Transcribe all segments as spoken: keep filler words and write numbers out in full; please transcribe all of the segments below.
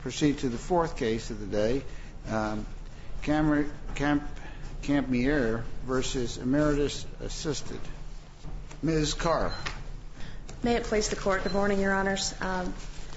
proceed to the fourth case of the day, um, Camp, Camp, Campmere versus Emeritus Assisted. Miz Carr. May it please the Court. Good morning, Your Honors. Um,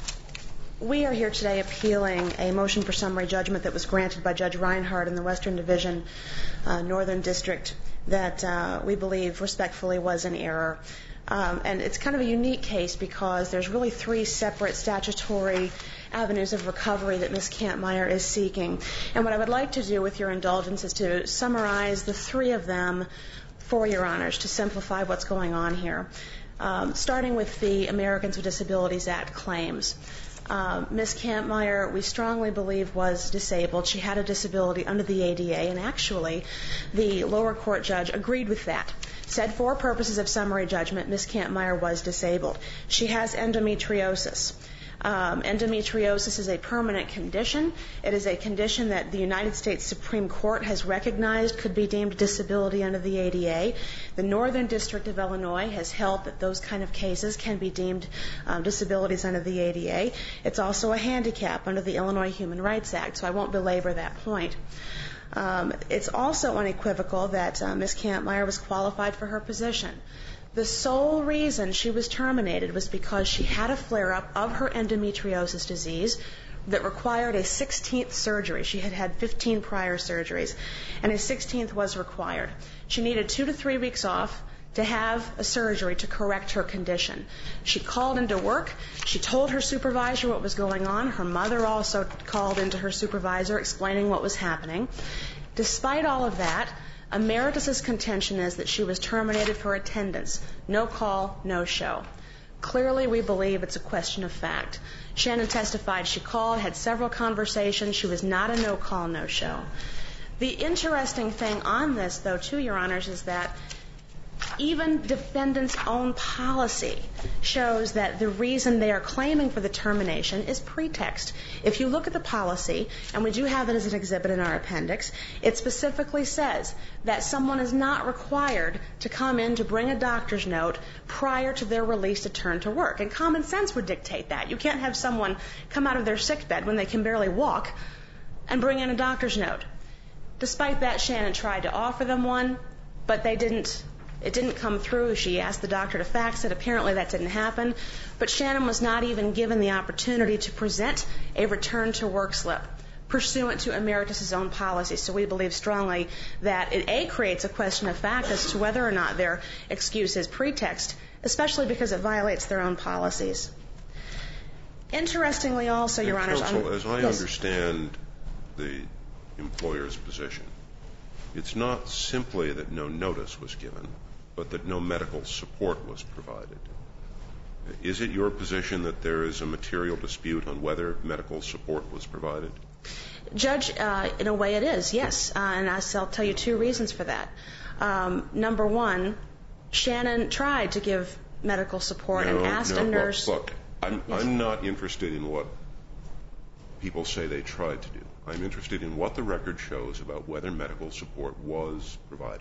we are here today appealing a motion for summary judgment that was granted by Judge Reinhardt in the Western Division, uh, Northern District, that uh, we believe respectfully was an error. Um, and it's kind of a unique case because there's really three separate statutory avenues of recovery that Miz Kampmeyer is seeking. And what I would like to do with your indulgence is to summarize the three of them for Your Honors to simplify what's going on here. Um, starting with the Americans with Disabilities Act claims. Um, Miz Kampmeyer, we strongly believe, was disabled. She had a disability under the A D A, and actually the lower court judge agreed with that. Said for purposes of summary judgment, Miz Kampmeyer was disabled. She has endometriosis. Um, endometriosis is a permanent condition. It is a condition that the United States Supreme Court has recognized could be deemed a disability under the A D A. The Northern District of Illinois has held that those kind of cases can be deemed um, disabilities under the A D A. It's also a handicap under the Illinois Human Rights Act, so I won't belabor that point. Um, it's also unequivocal that uh, Miz Kampmeyer was qualified for her position. The sole reason she was terminated was because she had a flare-up of her endometriosis disease that required a sixteenth surgery. She had had fifteen prior surgeries, and a sixteenth was required. She needed two to three weeks off to have a surgery to correct her condition. She called into work. She told her supervisor what was going on. Her mother also called into her supervisor explaining what was happening. Despite all of that, Emeritus's contention is that she was terminated for attendance. No call, no show. Clearly, we believe it's a question of fact. Shannon testified she called, had several conversations. She was not a no-call, no-show. The interesting thing on this, though, too, Your Honors, is that even defendants' own policy shows that the reason they are claiming for the termination is pretext. If you look at the policy, and we do have it as an exhibit in our appendix, it specifically says that someone is not required to come in to bring a doctor's note prior to their release to turn to work. And common sense would dictate that. You can't have someone come out of their sickbed when they can barely walk and bring in a doctor's note. Despite that, Shannon tried to offer them one, but they didn't. It didn't come through. She asked the doctor to fax it. Apparently that didn't happen. But Shannon was not even given the opportunity to present a return to work slip pursuant to Emeritus's own policy. So we believe strongly that it, A, creates a question of fact as to whether or not their excuse is pretext, especially because it violates their own policies. Interestingly also, Your Honors... Counsel, as I yes. understand the employer's position, it's not simply that no notice was given, but that no medical support was provided. Is it your position that there is a material dispute on whether medical support was provided? Judge, uh, in a way it is, yes. Uh, and I'll tell you two reasons for that. Um, number one, Shannon tried to give medical support no, and asked no, a nurse... Look, look I'm, yes. I'm not interested in what people say they tried to do. I'm interested in what the record shows about whether medical support was provided.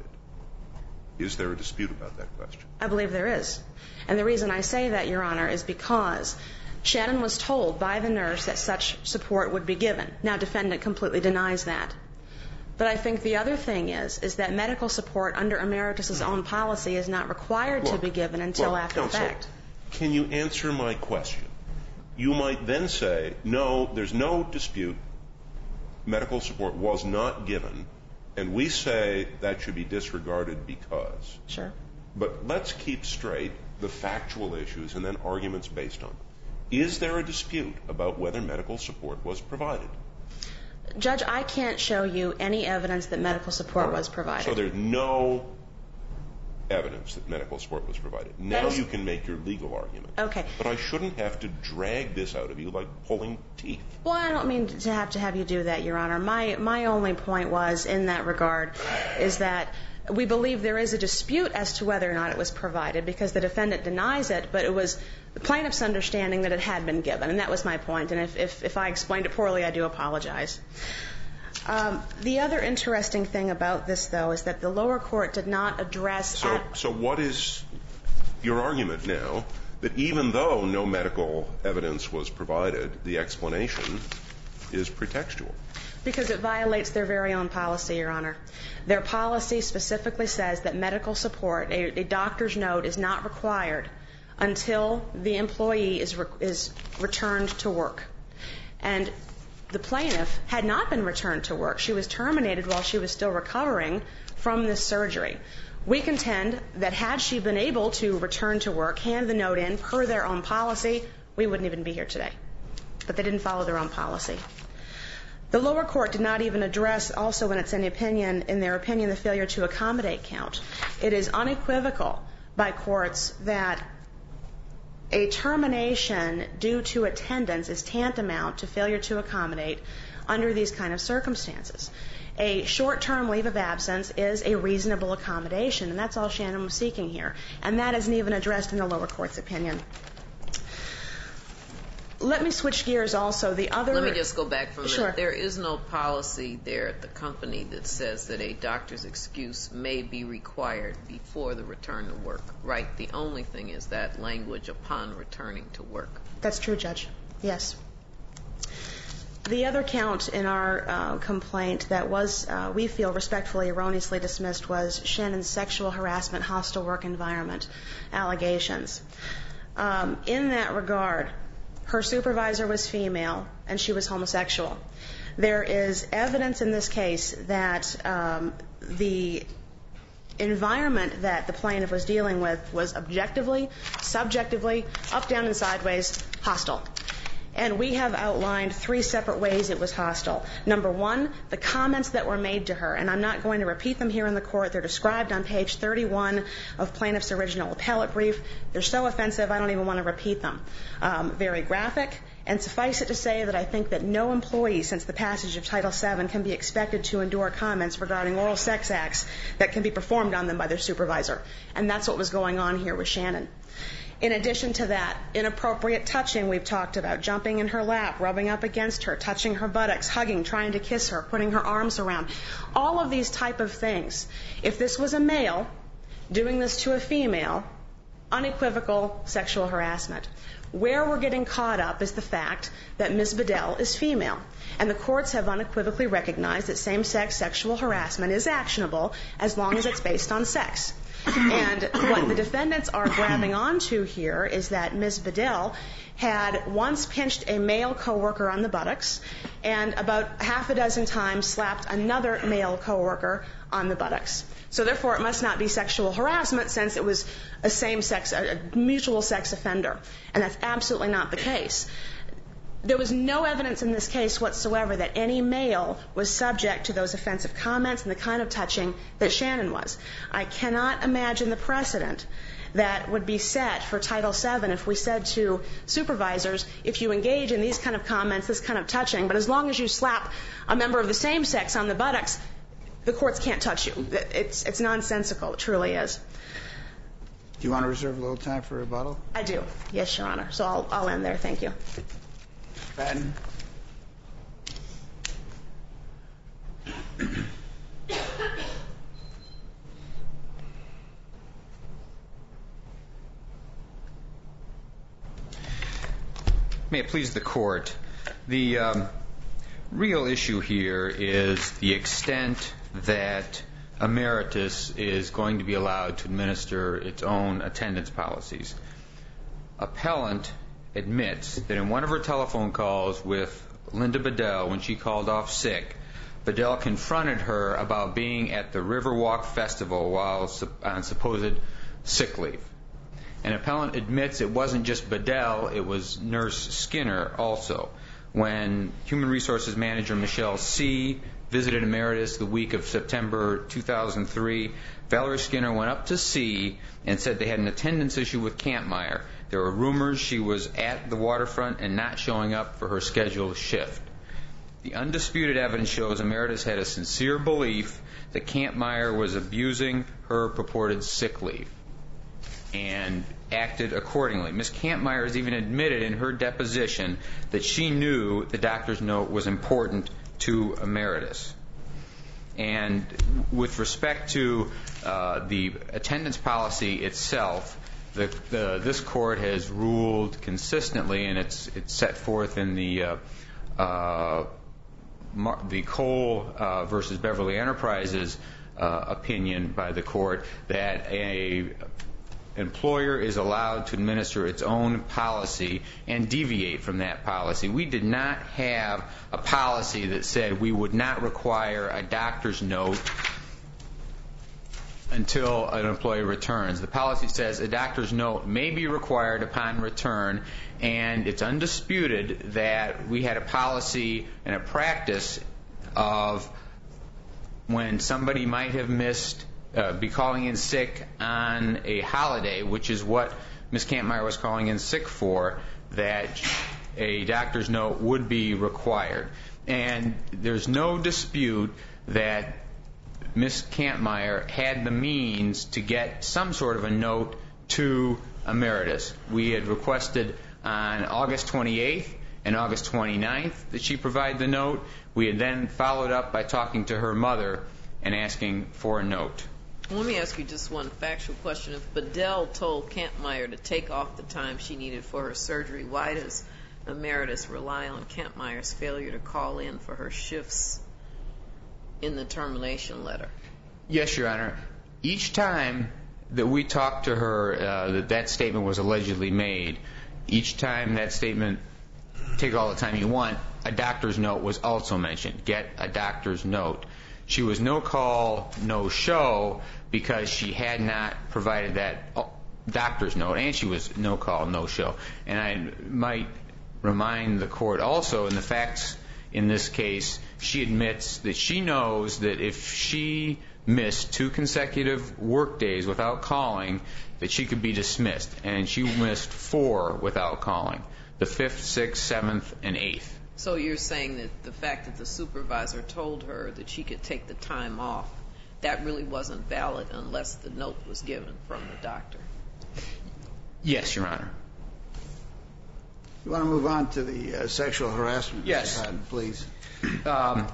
Is there a dispute about that question? I believe there is. And the reason I say that, Your Honor, is because Shannon was told by the nurse that such support would be given. Now, defendant completely denies that. But I think the other thing is, is that medical support under Emeritus's own policy is not required look, to be given until look, after the counsel, fact. Can you answer my question? You might then say, no, there's no dispute. Medical support was not given, and we say that should be disregarded because. Sure. But let's keep straight the factual issues and then arguments based on them. Is there a dispute about whether medical support was provided? Judge, I can't show you any evidence that medical support was provided. So there's no evidence that medical support was provided. Now is... you can make your legal argument. Okay. But I shouldn't have to drag this out of you like pulling teeth. Well, I don't mean to have to have you do that, Your Honor. My my only point was, in that regard, is that we believe there is a dispute as to whether or not it was provided because the defendant denies it, but it was the plaintiff's understanding that it had been given, and that was my point. And if, if, if I explained it poorly, I do apologize. Um, the other interesting thing about this, though, is that the lower court did not address... So, so what is your argument now that even though no medical evidence was provided, the explanation is pretextual? Because it violates their very own policy, Your Honor. Their policy specifically says that medical support, a, a doctor's note, is not required until the employee is, re, is returned to work. And the plaintiff had not been returned to work. She was terminated while she was still recovering from this surgery. We contend that had she been able to return to work, hand the note in per their own policy, we wouldn't even be here today. But they didn't follow their own policy. The lower court did not even address, also in its opinion, in their opinion, the failure to accommodate count. It is unequivocal by courts that a termination due to attendance is tantamount to failure to accommodate under these kind of circumstances. A short-term leave of absence is a reasonable accommodation, and that's all Shannon was seeking here. And that isn't even addressed in the lower court's opinion. Let me switch gears also. The other... Let me just go back for a minute. Sure. There is no policy there at the company that says that a doctor's excuse may be required before the return to work, right? The only thing is that language upon returning to work. That's true, Judge. Yes. The other count in our uh, complaint that was, uh, we feel, respectfully erroneously dismissed was Shannon's sexual harassment, hostile work environment allegations. Um, in that regard, her supervisor was female and she was homosexual. There is evidence in this case that um, the environment that the plaintiff was dealing with was objectively, subjectively, up, down, and sideways hostile. And we have outlined three separate ways it was hostile. Number one, the comments that were made to her, and I'm not going to repeat them here in the court. They're described on page thirty-one of plaintiff's original appellate brief. They're so offensive, I don't even want to repeat them. Um, very graphic, and suffice it to say that I think that no employee since the passage of Title seven can be expected to endure comments regarding oral sex acts that can be performed on them by their supervisor. And that's what was going on here with Shannon. In addition to that, inappropriate touching we've talked about, jumping in her lap, rubbing up against her, touching her buttocks, hugging, trying to kiss her, putting her arms around. All of these type of things. If this was a male doing this to a female, unequivocal sexual harassment. Where we're getting caught up is the fact that Miz Bedell is female. And the courts have unequivocally recognized that same-sex sexual harassment is actionable as long as it's based on sex. And what the defendants are grabbing onto here is that Miz Bedell had once pinched a male coworker on the buttocks and about half a dozen times slapped another male coworker on the buttocks. So therefore it must not be sexual harassment since it was a same-sex, a mutual sex offender. And that's absolutely not the case. There was no evidence in this case whatsoever that any male was subject to those offensive comments and the kind of touching that Shannon was. I cannot imagine the precedent that would be set for Title seven if we said to supervisors, if you engage in these kind of comments, this kind of touching, but as long as you slap a member of the same sex on the buttocks, the courts can't touch you. It's, it's nonsensical. It truly is. Do you want to reserve a little time for rebuttal? I do. Yes, Your Honor. So I'll, I'll end there. Thank you. Patton. May it please the Court. The um, real issue here is the extent that Emeritus is going to be allowed to administer its own attendance policies. Appellant admits that in one of her telephone calls with Linda Bedell, when she called off sick, Bedell confronted her about being at the Riverwalk Festival while on supposed sick leave. And appellant admits it wasn't just Bedell, it was Nurse Skinner also. When Human Resources Manager Michelle C. visited Emeritus the week of September two thousand three, Valerie Skinner went up to C and said they had an attendance issue with Kampmeyer. There were rumors she was at the waterfront and not showing up for her scheduled shift. The undisputed evidence shows Emeritus had a sincere belief that Kampmeyer was abusing her purported sick leave and acted accordingly. Miz Kampmeyer has even admitted in her deposition that she knew the doctor's note was important to Emeritus. And with respect to uh, the attendance policy itself, the, the, this Court has ruled consistently, and it's, it's set forth in the uh, uh, Mar- the Cole uh, versus Beverly Enterprises uh, opinion by the court that a employer is allowed to administer its own policy and deviate from that policy. We did not have a policy that said we would not require a doctor's note until an employee returns. The policy says a doctor's note may be required upon return, and it's undisputed that we had a policy and a practice of when somebody might have missed Uh, be calling in sick on a holiday, which is what Miz Kampmeyer was calling in sick for, that a doctor's note would be required. And there's no dispute that Miz Kampmeyer had the means to get some sort of a note to Emeritus. We had requested on August twenty-eighth and August twenty-ninth that she provide the note. We had then followed up by talking to her mother and asking for a note. Let me ask you just one factual question. If Bedell told Kampmeyer to take off the time she needed for her surgery, why does Emeritus rely on Kampmeyer's failure to call in for her shifts in the termination letter? Yes, Your Honor. Each time that we talked to her, uh, that that statement was allegedly made, each time that statement, take all the time you want, a doctor's note was also mentioned. Get a doctor's note. She was no call, no show because she had not provided that doctor's note, and she was no call, no show. And I might remind the court also, in the facts in this case, she admits that she knows that if she missed two consecutive work days without calling, that she could be dismissed. And she missed four without calling, the fifth, sixth, seventh, and eighth. So you're saying that the fact that the supervisor told her that she could take the time off, that really wasn't valid unless the note was given from the doctor? Yes, Your Honor. You want to move on to the uh, sexual harassment? Yes. Mister Patton, please. Um,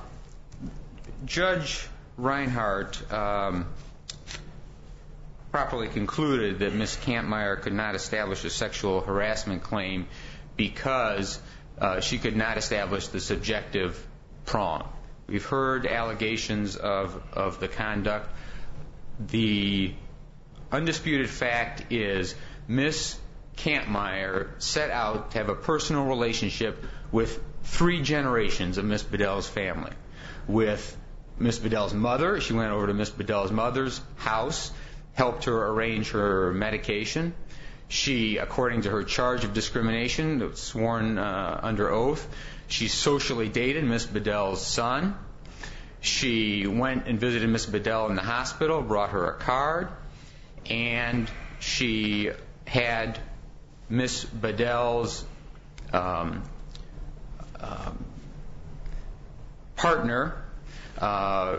Judge Reinhardt um, properly concluded that Miz Kampmeyer could not establish a sexual harassment claim because uh, she could not establish the subjective prong. We've heard allegations of, of the conduct. The undisputed fact is Miz Kampmeyer set out to have a personal relationship with three generations of Miz Bedell's family. With Miz Bedell's mother, she went over to Miz Bedell's mother's house, helped her arrange her medication. She, according to her charge of discrimination, sworn uh, under oath, she socially dated Miz Bedell's son. She went and visited Miz Bedell in the hospital, brought her a card, and she had Miz Bedell's um, um, partner uh,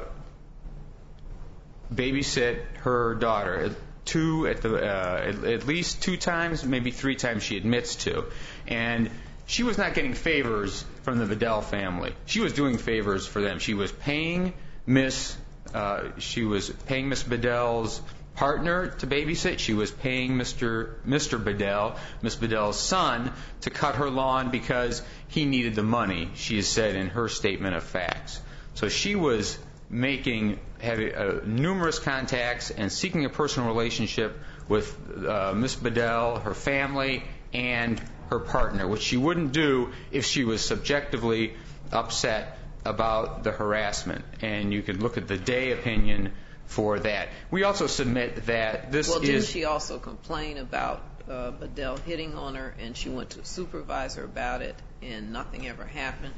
babysit her daughter. Two at the uh, at, at least two times, maybe three times she admits to, and she was not getting favors from the Bedell family. She was doing favors for them. She was paying Miss uh, she was paying Miss Bedell's partner to babysit. She was paying Mister Mister Bedell, Miss Bedell's son, to cut her lawn because he needed the money. She has said in her statement of facts. So she was making having uh, numerous contacts and seeking a personal relationship with uh, Miss Bedell, her family, and her partner, which she wouldn't do if she was subjectively upset about the harassment. And you can look at the Day opinion for that. We also submit that this well, is... Well, didn't she also complain about uh, Bedell hitting on her, and she went to a supervisor about it, and nothing ever happened?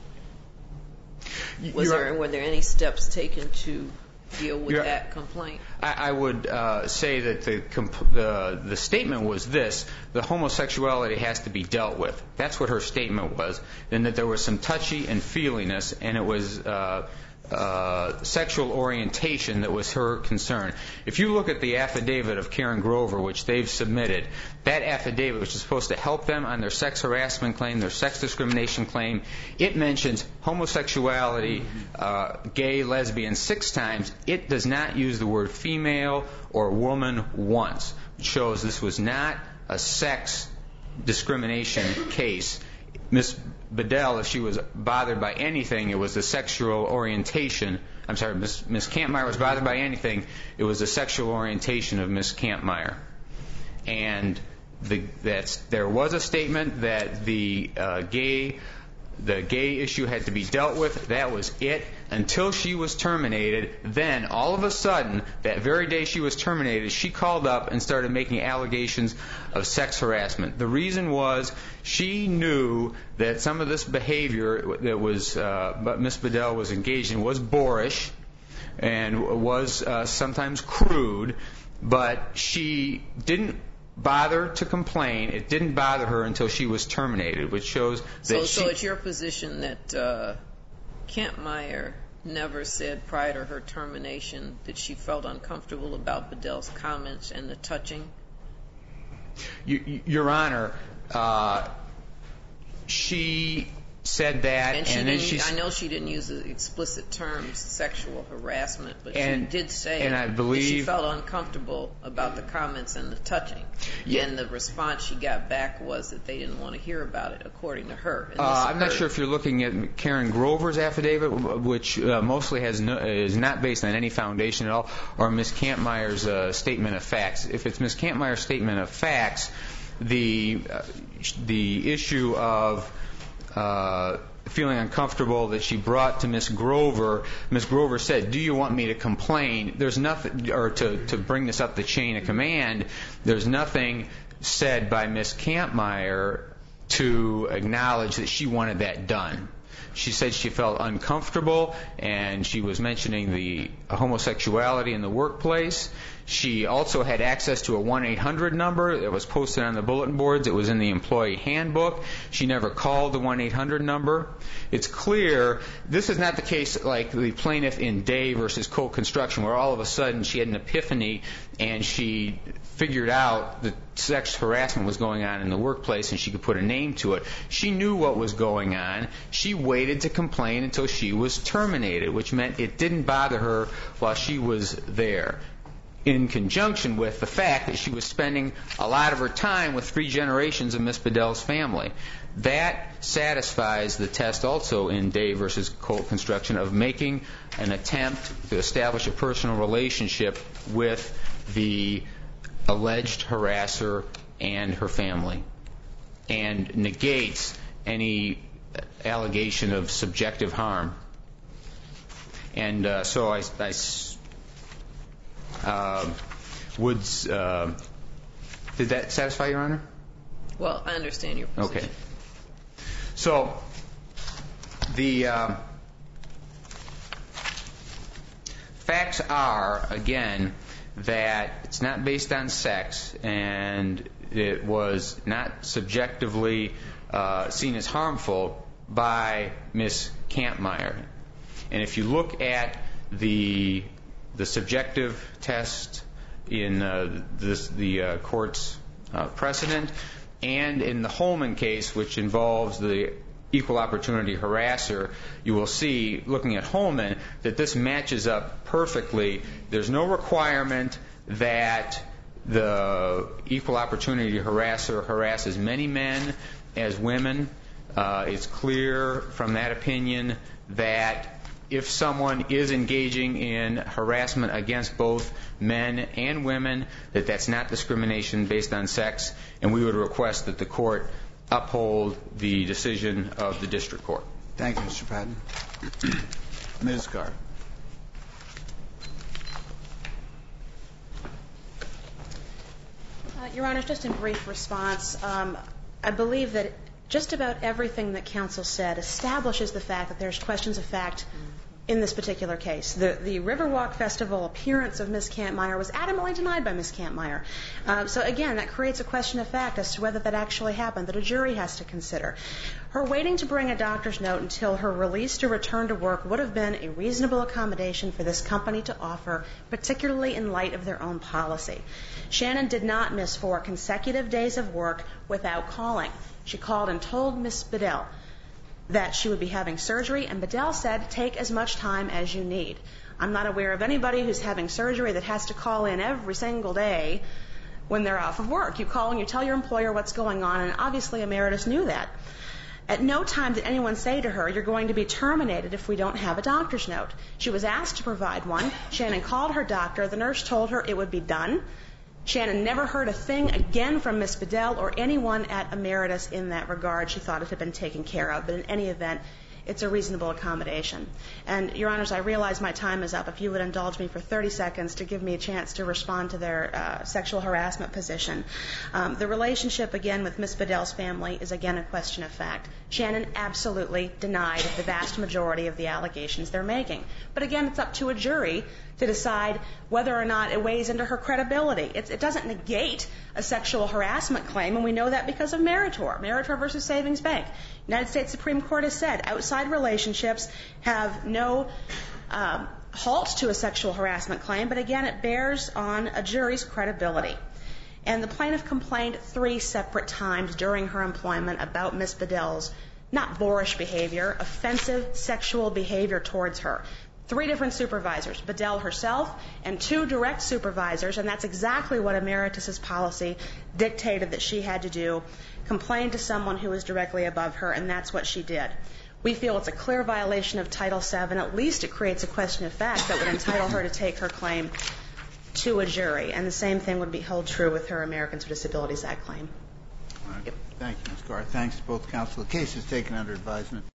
Was there, were there any steps taken to deal with that complaint? I, I would uh, say that the, comp- the the statement was this: the homosexuality has to be dealt with. That's what her statement was, and that there was some touchy and feeliness, and it was uh, uh, sexual orientation that was her concern. If you look at the affidavit of Karen Grover, which they've submitted, that affidavit, which is supposed to help them on their sex harassment claim, their sex discrimination claim, it mentions homosexuality, uh, gay, lesbian six times. It does not use the word female or woman once. It shows this was not a sex discrimination case. Miss Bedell, if she was bothered by anything, it was the sexual orientation. I'm sorry, Miss Miss Kampmeyer was bothered by anything, it was the sexual orientation of Miss Kampmeyer. And the, that's, there was a statement that the uh, gay the gay issue had to be dealt with. That was it until she was terminated. Then, all of a sudden, that very day she was terminated, she called up and started making allegations of sex harassment. The reason was she knew that some of this behavior that was uh, Miss Bedell was engaged in was boorish and was uh, sometimes crude, but she didn't bother to complain. It didn't bother her until she was terminated, which shows that so, she... So it's your position that uh, Kampmeyer never said prior to her termination that she felt uncomfortable about Bedell's comments and the touching? You, Your Honor, uh, she said that, and, she and then didn't, she... I know she didn't use the explicit terms sexual harassment, but and, she did say and I believe, that she felt uncomfortable about the comments and the touching. Yeah. And the response she got back was that they didn't want to hear about it, according to her. And uh, I'm not sure if you're looking at Karen Grover's affidavit, which uh, mostly has no, is not based on any foundation at all, or Miss Kampmeyer's uh, statement of facts. If it's Miss Kampmeyer's statement of facts, the uh, the issue of Uh, feeling uncomfortable that she brought to Miss Grover. Miss Grover said, "Do you want me to complain?" There's nothing, or to, to bring this up the chain of command. There's nothing said by Miss Kampmeyer to acknowledge that she wanted that done. She said she felt uncomfortable, and she was mentioning the homosexuality in the workplace. She also had access to a one eight hundred number that was posted on the bulletin boards. It was in the employee handbook. She never called the one eight hundred number. It's clear this is not the case like the plaintiff in Day versus Colt Construction, where all of a sudden she had an epiphany and she figured out that sex harassment was going on in the workplace and she could put a name to it. She knew what was going on. She waited to complain until she was terminated, which meant it didn't bother her while she was there, in conjunction with the fact that she was spending a lot of her time with three generations of Miss Bedell's family. That satisfies the test also in Day versus Colt Construction of making an attempt to establish a personal relationship with the alleged harasser and her family, and negates any allegation of subjective harm. And uh, so I, I Uh, would, uh, did that satisfy Your Honor? Well, I understand your position. Okay. So, the uh, facts are, again, that it's not based on sex, and it was not subjectively uh, seen as harmful by Miss Kampmeyer. And if you look at the the subjective test in uh, this, the uh, court's uh, precedent, and in the Holman case, which involves the equal opportunity harasser, you will see, looking at Holman, that this matches up perfectly. There's no requirement that the equal opportunity harasser harass as many men as women. Uh, it's clear from that opinion that if someone is engaging in harassment against both men and women, that that's not discrimination based on sex, and we would request that the court uphold the decision of the district court. Thank you, Mister Patton. Miz Carr. Uh, Your Honor, just in brief response, um, I believe that just about everything that counsel said establishes the fact that there's questions of fact in this particular case. The, the Riverwalk Festival appearance of Miss Kampmeyer was adamantly denied by Miss Kampmeyer. Uh, so again, that creates a question of fact as to whether that actually happened that a jury has to consider. Her waiting to bring a doctor's note until her release to return to work would have been a reasonable accommodation for this company to offer, particularly in light of their own policy. Shannon did not miss four consecutive days of work without calling. She called and told Miss Bedell that she would be having surgery, and Bedell said, take as much time as you need. I'm not aware of anybody who's having surgery that has to call in every single day when they're off of work. You call and you tell your employer what's going on, and obviously Emeritus knew that. At no time did anyone say to her, you're going to be terminated if we don't have a doctor's note. She was asked to provide one. Shannon called her doctor. The nurse told her it would be done. Shannon never heard a thing again from Miz Bedell or anyone at Emeritus in that regard. She thought it had been taken care of. But in any event, it's a reasonable accommodation. And, Your Honors, I realize my time is up. If you would indulge me for thirty seconds to give me a chance to respond to their uh, sexual harassment position. Um, the relationship, again, with Miz Bedell's family is, again, a question of fact. Shannon absolutely denied the vast majority of the allegations they're making. But, again, it's up to a jury to decide whether or not it weighs into her credibility. It's, it doesn't negate a sexual harassment claim, and we know that because of Meritor. Meritor versus Savings Bank. United States Supreme Court has said outside relationships have no um, halt to a sexual harassment claim, but again, it bears on a jury's credibility. And the plaintiff complained three separate times during her employment about Miz Bedell's not boorish behavior, offensive sexual behavior towards her. Three different supervisors, Bedell herself and two direct supervisors, and that's exactly what Emeritus's policy dictated that she had to do, complain to someone who was directly above her, and that's what she did. We feel it's a clear violation of Title seven. At least it creates a question of fact that would entitle her to take her claim to a jury, and the same thing would be held true with her Americans with Disabilities Act claim. All right. Thank you, Miz Carr. Thanks to both counsel. The case is taken under advisement.